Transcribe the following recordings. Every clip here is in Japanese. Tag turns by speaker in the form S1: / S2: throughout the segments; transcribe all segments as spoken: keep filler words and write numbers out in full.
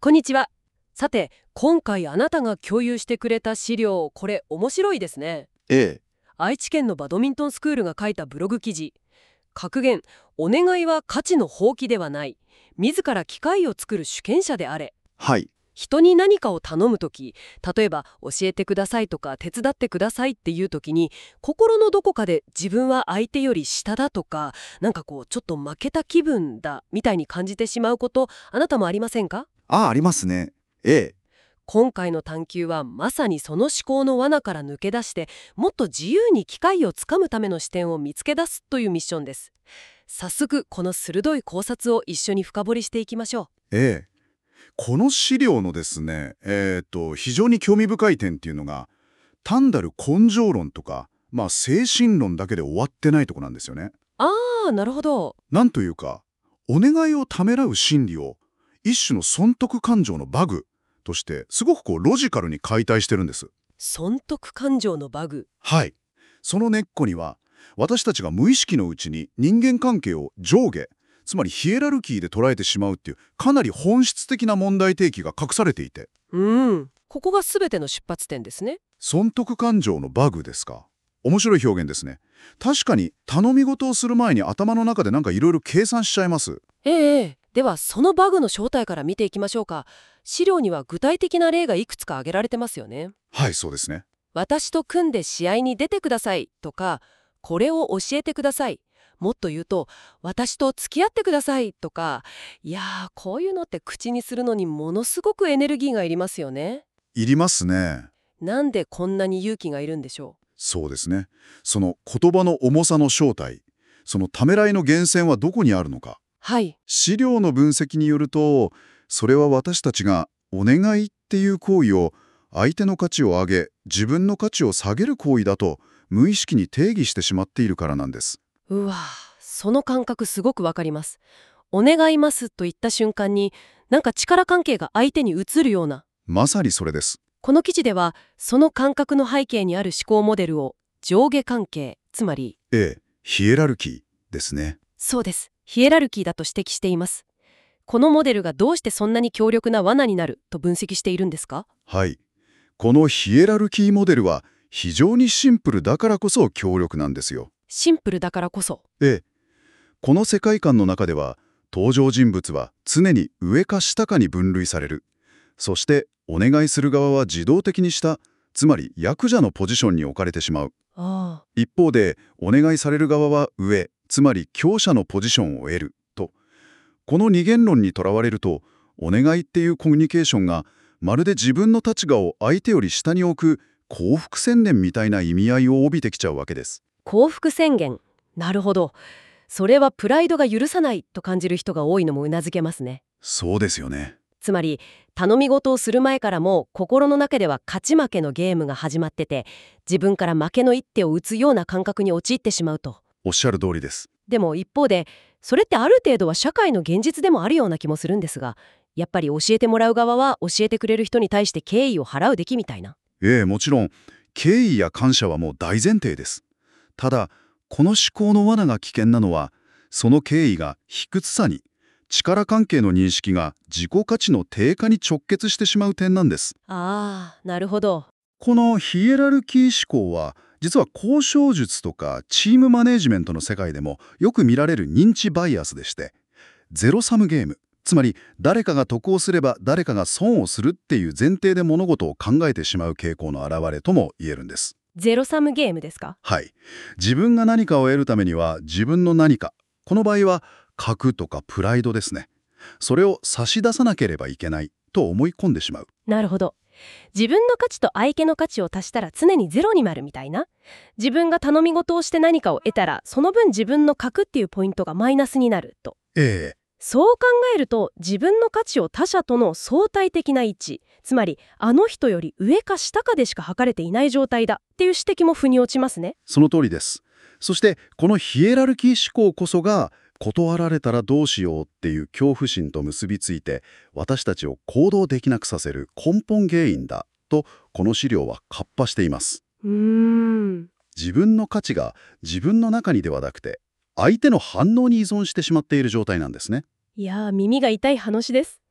S1: こんにちは。さて、今回あなたが共有してくれた資料、これ面白いですね。
S2: ええ、
S1: 愛知県のバドミントンスクールが書いたブログ記事。格言、お願いは価値の放棄ではない。自ら機会を作る主権者であれ。
S2: はい。
S1: 人に何かを頼むとき、例えば教えてくださいとか手伝ってくださいっていうときに、心のどこかで自分は相手より下だとか、なんかこうちょっと負けた気分だみたいに感じてしまうこと、あなたもありませんか？
S2: ああ、ありますね。ええ、
S1: 今回の探求はまさにその思考の罠から抜け出して、もっと自由に機会をつかむための視点を見つけ出すというミッションです。早速この鋭い考察を一緒に深掘りしていきましょ
S2: ええ。この資料のですね、えっと、非常に興味深い点っていうのが、単なる根性論とか、まあ精神論だけで終わってないとこなんですよね。
S1: う。あー、なるほど。
S2: なんというか、お願いをためらう心理を、一種の損得感情のバグとして、すごくこうロジカルに解体してるんです。
S1: 損得感情のバグ。
S2: はい。その根っこには、私たちが無意識のうちに人間関係を上下、つまりヒエラルキーで捉えてしまうっていうかなり本質的な問題提起が隠されていて、
S1: うん。ここが全ての出発点ですね。
S2: 損得感情のバグですか。面白い表現ですね。確かに頼み事をする前に頭の中でなんかいろいろ計算しちゃいます。
S1: ええええ。ではそのバグの正体から見ていきましょうか。資料には具体的な例がいくつか挙げられてますよね。
S2: はい、そうですね。
S1: 私と組んで試合に出てくださいとか、これを教えてください。もっと言うと、私と付き合ってくださいとか、いやー、こういうのって口にするのにものすごくエネルギーがいりますよね。
S2: いりますね。
S1: なんでこんなに勇気がいるんでしょ
S2: そうですね。その言葉の重さの正体、そのためらいの源泉はどこにあるのか。
S1: う。はい。
S2: 資料の分析によると、それは私たちがお願いっていう行為を相手の価値を上げ、自分の価値を下げる行為だと無意識に定義してしまっているからなんです。
S1: うわ、その感覚すごくわかります。お願いますと言った瞬間に、なんか力関係が相手に移るような。
S2: まさにそれです。
S1: この記事では、その感覚の背景にある思考モデルを上下関係、つまり、
S2: ええ、ヒエラルキーですね。
S1: そうです。ヒエラルキーだと指摘しています。このモデルがどうしてそんなに強力な罠になると分析しているんですか？
S2: はい。このヒエラルキーモデルは非常にシンプルだからこそ強力なんですよ。
S1: シンプルだからこそ。
S2: ええ、この世界観の中では登場人物は常に上か下かに分類される。そしてお願いする側は自動的に下、つまり役者のポジションに置かれてしまう。
S1: ああ、
S2: 一方でお願いされる側は上、つまり強者のポジションを得ると。この二元論にとらわれると、お願いっていうコミュニケーションがまるで自分の立場を相手より下に置く幸福宣言みたいな意味合いを帯びてきちゃうわけです。
S1: 幸福宣言。なるほど。それはプライドが許さないと感じる人が多いのもうなずけますね。
S2: そうですよね。
S1: つまり、頼み事をする前からも心の中では勝ち負けのゲームが始まってて、自分から負けの一手を打つような感覚に陥ってしまうと。
S2: おっしゃる通りです。
S1: でも一方で、それってある程度は社会の現実でもあるような気もするんですが、やっぱり教えてもらう側は教えてくれる人に対して敬意を払うべきみたいな。
S2: ええ、もちろん敬意や感謝はもう大前提です。ただこの思考の罠が危険なのは、その敬意が卑屈さに、力関係の認識が自己価値の低下に直結してしまう点なんです。
S1: ああ、なるほど。
S2: このヒエラルキー思考は、実は交渉術とかチームマネジメントの世界でもよく見られる認知バイアスでして、ゼロサムゲーム、つまり誰かが得をすれば誰かが損をするっていう前提で物事を考えてしまう傾向の表れとも言えるんです。
S1: ゼロサムゲームですか？
S2: はい。自分が何かを得るためには自分の何か、この場合は格とかプライドですね。それを差し出さなければいけないと思い込んでしまう。
S1: なるほど。自分の価値と相手の価値を足したら常にゼロになるみたいな。自分が頼み事をして何かを得たら、その分自分の格っていうポイントがマイナスになると。
S2: ええ。
S1: そう考えると、自分の価値を他者との相対的な位置、つまりあの人より上か下かでしか測れていない状態だっていう指摘も腑に落ちますね。
S2: その通りです。そしてこのヒエラルキー思考こそが、断られたらどうしようっていう恐怖心と結びついて、私たちを行動できなくさせる根本原因だと、この資料はカッパしています。
S1: うーん。
S2: 自分の価値が自分の中にではなくて、相手の反応に依存してしまっている状態なんですね。
S1: いやー、耳が痛い話です。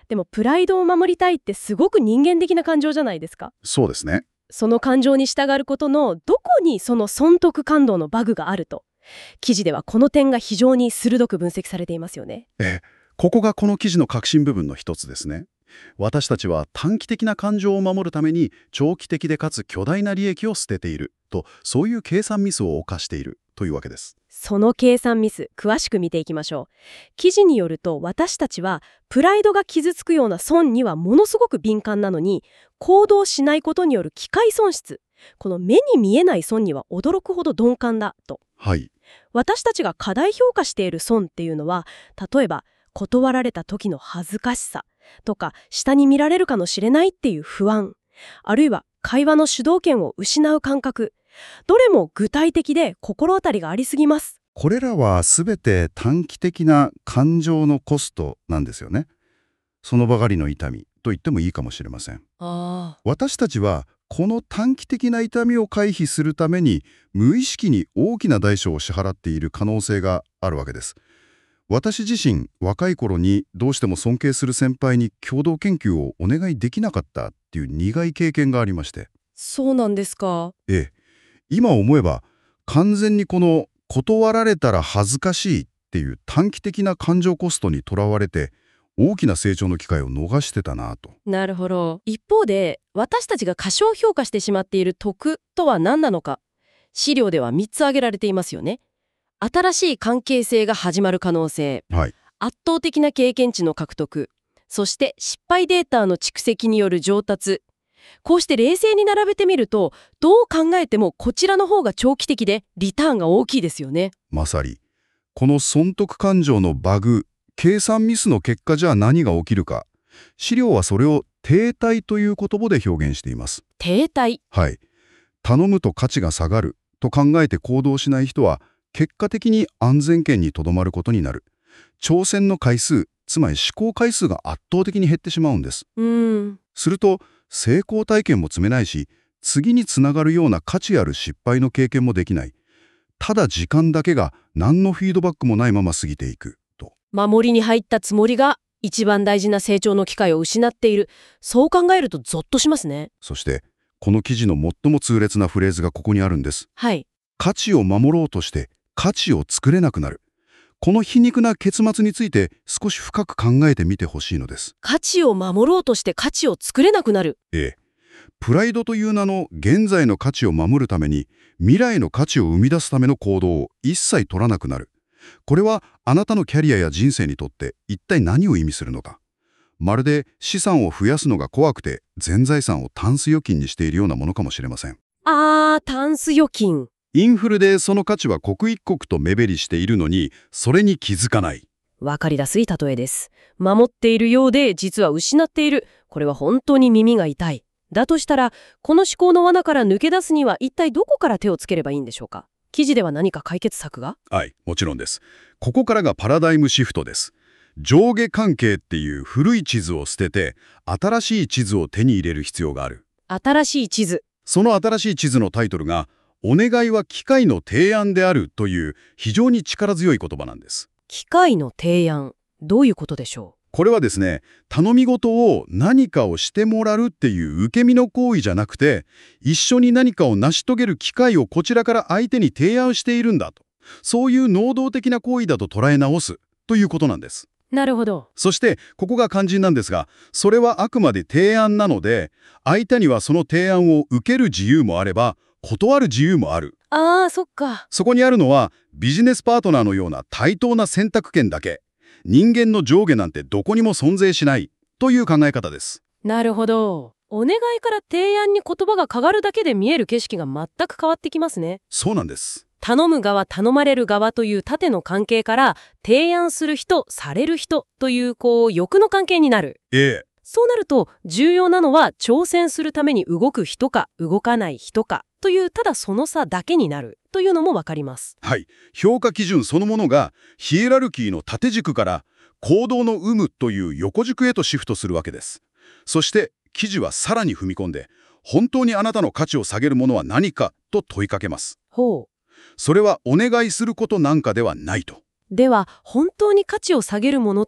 S3: でもプライドを守りたいってすごく人間的な感情じゃないですか。
S2: そうですね。
S3: その感情に従うことのどこにその損得感動のバグがあると、記事ではこの点が非常に鋭く分析されていますよね。
S2: ええ、ここがこの記事の核心部分の一つですね。私たちは短期的な感情を守るために長期的でかつ巨大な利益を捨てていると、そういう計算ミスを犯しているというわけです。
S3: その計算ミス、詳しく見ていきましょう。記事によると、私たちはプライドが傷つくような損にはものすごく敏感なのに、行動しないことによる機会損失、この目に見えない損には驚くほど鈍感だと。
S2: はい。
S3: 私たちが過大評価している損っていうのは、例えば断られた時の恥ずかしさとか、下に見られるかもしれないっていう不安、あるいは会話の主導権を失う感覚、どれも具体的で心当たりがありすぎます。
S4: これらはすべて短期的な感情のコストなんですよね。そのばかりの痛みと言ってもいいかもしれません。
S1: ああ、
S4: 私たちはこの短期的な痛みを回避するために無意識に大きな代償を支払っている可能性があるわけです。私自身、若い頃にどうしても尊敬する先輩に共同研究をお願いできなかったっていう苦い経験がありまして。
S1: そうなんですか。
S4: ええ、今思えば完全にこの断られたら恥ずかしいっていう短期的な感情コストにとらわれて大きな成長の機会を逃してたなと。
S1: なるほど。一方で、私たちが過小評価してしまっている得とは何なのか、資料ではみっつ挙げられていますよね。新しい関係性が始まる可能性、
S4: はい。
S1: 圧倒的な経験値の獲得、そして失敗データの蓄積による上達。こうして冷静に並べてみると、どう考えてもこちらの方が長期的でリターンが大きいですよね。
S4: まさにこの損得感情のバグ、計算ミスの結果じゃ何が起きるか。資料はそれを停滞という言葉で表現しています。
S1: 停滞。
S4: はい。頼むと価値が下がると考えて行動しない人は結果的に安全圏にとどまることになる。挑戦の回数、つまり試行回数が圧倒的に減ってしまうんです。
S1: うーん。
S4: すると成功体験も積めないし、次につながるような価値ある失敗の経験もできない。ただ時間だけが何のフィードバックもないまま過ぎていくと。
S1: 守りに入ったつもりが一番大事な成長の機会を失っている。そう考えるとゾッとしますね。
S4: そしてこの記事の最も痛烈なフレーズがここにあるんです。
S1: はい。
S4: 価値を守ろうとして価値を作れなくなる。この皮肉な結末について少し深く考えてみてほしいのです。
S1: 価値を守ろうとして価値を作れなくなる。
S4: ええ。プライドという名の現在の価値を守るために未来の価値を生み出すための行動を一切取らなくなる。これはあなたのキャリアや人生にとって一体何を意味するのか。まるで資産を増やすのが怖くて全財産をタンス預金にしているようなものかもしれません。
S1: あー、タンス預金。
S4: インフレでその価値は刻一刻と目減りしているのに、それに気づかない。
S1: わかりやすい例えです。守っているようで実は失っている。これは本当に耳が痛い。だとしたら、この思考の罠から抜け出すには一体どこから手をつければいいんでしょうか。記事では何か解決策が？
S4: はい、もちろんです。ここからがパラダイムシフトです。上下関係っていう古い地図を捨てて、新しい地図を手に入れる必要がある。
S1: 新しい地図。
S4: その新しい地図のタイトルが、お願いは機械の提案であるという非常に力強い言葉なんです。
S1: 機械の提案。どういうことでしょう？
S4: これはですね、頼み事を何かをしてもらうっていう受け身の行為じゃなくて、一緒に何かを成し遂げる機会をこちらから相手に提案しているんだと。そういう能動的な行為だと捉え直すということなんです。
S1: なるほど。
S4: そして、ここが肝心なんですが、それはあくまで提案なので、相手にはその提案を受ける自由もあれば、断る自由もある。
S1: あー、そっか。
S4: そこにあるのは、ビジネスパートナーのような対等な選択権だけ。人間の上下なんてどこにも存在しないという考え方です。
S1: なるほど。お願いから提案に言葉が変わるだけで見える景色が全く変わってきますね。
S4: そうなんです。
S1: 頼む側、頼まれる側という縦の関係から、提案する人、される人というこう欲の関係になる。
S4: ええ。
S1: そうなると重要なのは挑戦するために動く人か動かない人かというただその差だけになるというのもわかります。
S4: はい。評価基準そのものがヒエラルキーの縦軸から行動の有無という横軸へとシフトするわけです。そして記事はさらに踏み込んで本当にあなたの価値を下げるものは何かと問いかけます。
S1: ほう。
S4: それはお願いすることなんかではないと。
S1: では本当に価値を下げるものとは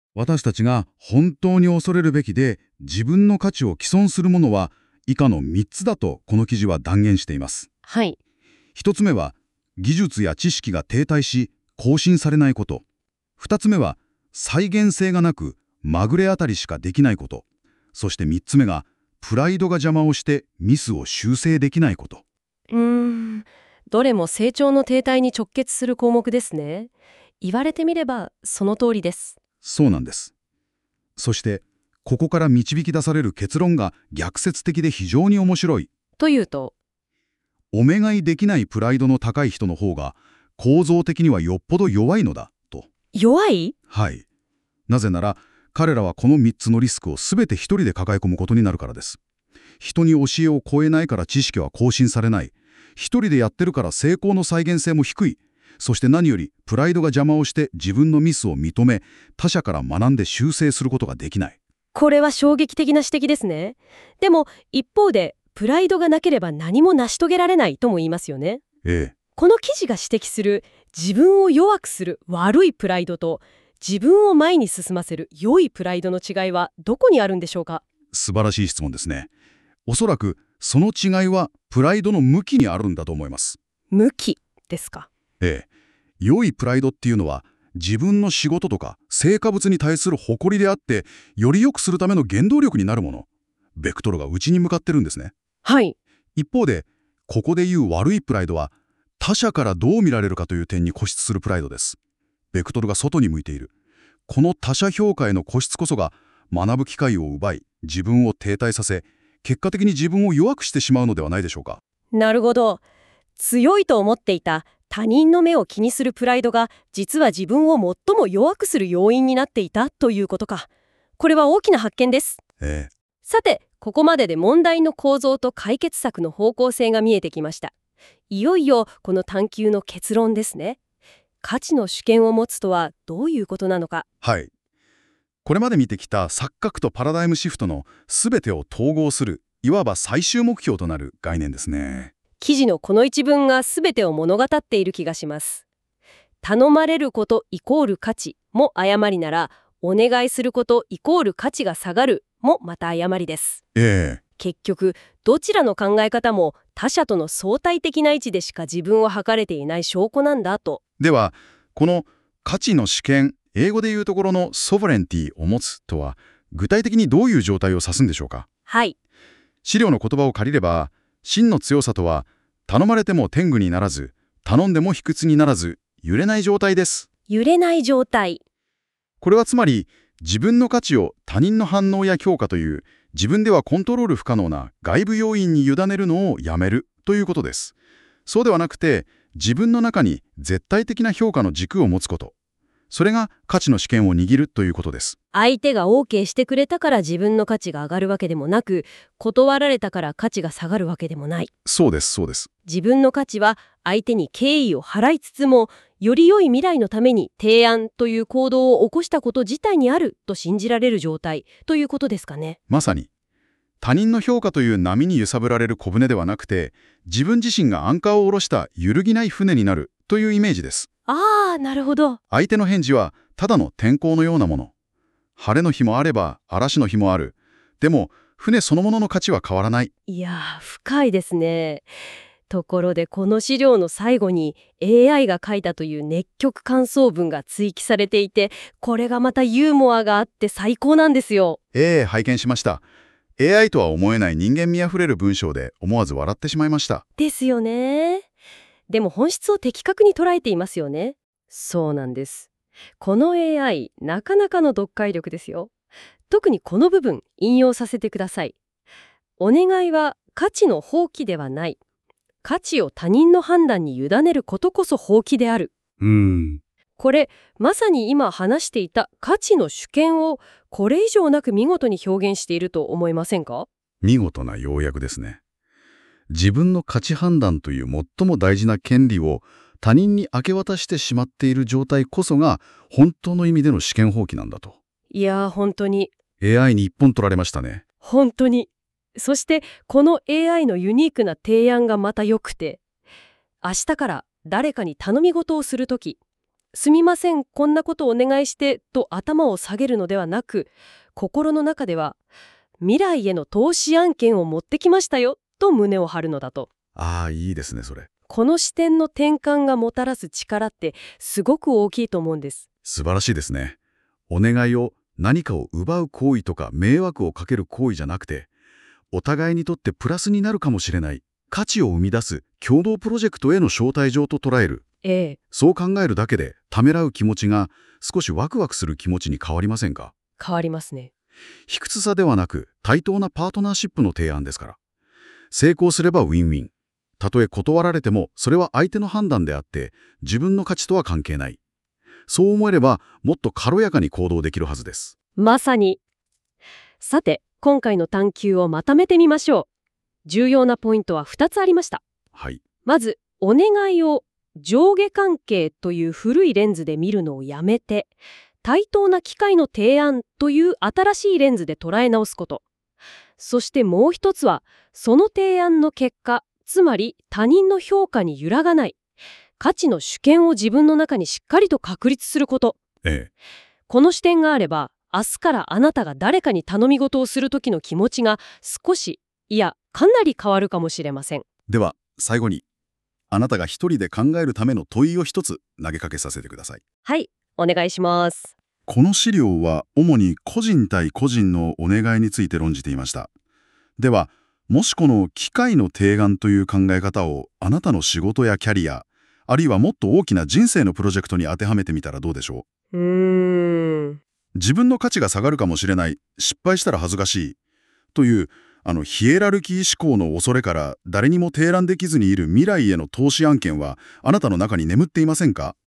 S4: 私たちが本当に恐れるべきで自分の価値を毀損するものは以下のみっつだとこの記事は断言しています。
S1: はい。
S4: ひとつめは技術や知識が停滞し更新されないこと。ふたつめは再現性がなくまぐれあたりしかできないこと。そしてみっつめがプライドが邪魔をしてミスを修正できないこと。
S1: うーん。どれも成長の停滞に直結する項目ですね。言われてみればその通りです。
S4: そうなんです。そしてここから導き出される結論が逆説的で非常に面白い。
S1: というと、
S4: お願いできないプライドの高い人の方が構造的にはよっぽど弱いのだと。
S1: 弱い？
S4: はい。なぜなら彼らはこのみっつのリスクを全て一人で抱え込むことになるからです。人に教えを超えないから知識は更新されない。一人でやってるから成功の再現性も低い。そして何よりプライドが邪魔をして自分のミスを認め、他者から学んで修正することができない。
S1: これは衝撃的な指摘ですね。でも一方でプライドがなければ何も成し遂げられないとも言いますよね。
S4: ええ。
S1: この記事が指摘する自分を弱くする悪いプライドと自分を前に進ませる良いプライドの違いはどこにあるんでしょうか？
S4: 素晴らしい質問ですね。おそらくその違いはプライドの向きにあるんだと思います。
S1: 向きですか？
S4: ええ。良いプライドっていうのは自分の仕事とか成果物に対する誇りであって、より良くするための原動力になるもの。ベクトルが内に向かってるんですね。
S1: はい。
S4: 一方で、ここで言う悪いプライドは他者からどう見られるかという点に固執するプライドです。ベクトルが外に向いている。この他者評価への固執こそが学ぶ機会を奪い、自分を停滞させ、結果的に自分を弱くしてしまうのではないでしょうか。
S1: なるほど。強いと思っていた他人の目を気にするプライドが実は自分を最も弱くする要因になっていたということか。これは大きな発見です。
S4: ええ。
S1: さて、ここまでで問題の構造と解決策の方向性が見えてきました。いよいよこの探求の結論ですね。価値の主権を持つとはどういうことなのか。
S4: はい。これまで見てきた錯覚とパラダイムシフトの全てを統合する、いわば最終目標となる概念ですね。
S1: 記事のこの一文が全てを物語っている気がします。頼まれることイコール価値も誤りなら、お願いすることイコール価値が下がるもまた誤りです。
S4: ええ。
S1: 結局、どちらの考え方も他者との相対的な位置でしか自分を測れていない証拠なんだと。
S4: では、この価値の主権、英語でいうところのソヴァレンティを持つとは、具体的にどういう状態を指すんでしょうか。
S1: はい。
S4: 資料の言葉を借りれば、真の強さとは、頼まれても天狗にならず、頼んでも卑屈にならず、揺れない状態です。
S1: 揺れない状態。
S4: これはつまり、自分の価値を他人の反応や評価という、自分ではコントロール不可能な外部要因に委ねるのをやめるということです。そうではなくて、自分の中に絶対的な評価の軸を持つこと。それが価値の主権を握るということです。
S1: 相手が OK してくれたから自分の価値が上がるわけでもなく、断られたから価値が下がるわけでもない。
S4: そうです、そうです。
S1: 自分の価値は相手に敬意を払いつつも、より良い未来のために提案という行動を起こしたこと自体にあると信じられる状態ということですかね。
S4: まさに。他人の評価という波に揺さぶられる小舟ではなくて、自分自身がアンカーを下ろした揺るぎない船になるというイメージです。
S1: ああ、なるほど。
S4: 相手の返事はただの天候のようなもの。晴れの日もあれば嵐の日もある。でも船そのものの価値は変わらない。
S1: いやー、深いですね。ところでこの資料の最後に エーアイ が書いたという熱曲感想文が追記されていて、これがまたユーモアがあって最高なんですよ。
S4: ええ、拝見しました。エーアイ とは思えない人間味あふれる文章で思わず笑ってしまいました。
S1: ですよね。でも本質を的確に捉えていますよね。そうなんです。この エーアイ、なかなかの読解力ですよ。特にこの部分、引用させてください。お願いは価値の放棄ではない。価値を他人の判断に委ねることこそ放棄である。
S4: うーん。
S1: これ、まさに今話していた価値の主権をこれ以上なく見事に表現していると思いませんか？
S4: 見事な要約ですね。自分の価値判断という最も大事な権利を他人に明け渡してしまっている状態こそが本当の意味での主権放棄なんだと。
S1: いやー、本当に。
S4: エーアイ に一本取られましたね。
S1: 本当に。そしてこの エーアイ のユニークな提案がまた良くて、明日から誰かに頼み事をするとき、 すみません、こんなことお願いしてと頭を下げるのではなく、心の中では未来への投資案件を持ってきましたよと胸を張るのだと。
S2: ああ、いいですね、それ。
S1: この視点の転換がもたらす力ってすごく大きいと思うんです。
S2: 素晴らしいですね。お願いを何かを奪う行為とか迷惑をかける行為じゃなくて、お互いにとってプラスになるかもしれない価値を生み出す共同プロジェクトへの招待状と捉える。
S1: ええ、
S2: そう考えるだけでためらう気持ちが少しワクワクする気持ちに変わりませんか？
S1: 変わりますね。
S2: 卑屈さではなく対等なパートナーシップの提案ですから。成功すればウィンウィン。たとえ断られてもそれは相手の判断であって自分の価値とは関係ない。そう思えればもっと軽やかに行動できるはずです。
S1: まさに。さて、今回の探求をまとめてみましょう。重要なポイントはふたつありました。
S2: はい。
S1: まず、お願いを上下関係という古いレンズで見るのをやめて、対等な機会の提案という新しいレンズで捉え直すこと。そしてもう一つは、その提案の結果、つまり他人の評価に揺らがない、価値の主権を自分の中にしっかりと確立すること。
S2: ええ。
S1: この視点があれば、明日からあなたが誰かに頼み事をする時の気持ちが少し、いや、かなり変わるかもしれません。
S2: では、最後に、あなたが一人で考えるための問いを一つ投げかけさせてください。
S1: はい、お願いします。
S2: この資料は主に個人対個人のお願いについて論じていました。では、もしこの機会の提案という考え方をあなたの仕事やキャリア、あるいはもっと大きな人生のプロジェクトに当てはめてみたらどうでしょ
S1: うーん。
S2: う？自分の価値が下がるかもしれない、失敗したら恥ずかしいというあのヒエラルキー思考の恐れから誰にも提案できずにいる未来への投資案件はあなたの中に眠っていませんか？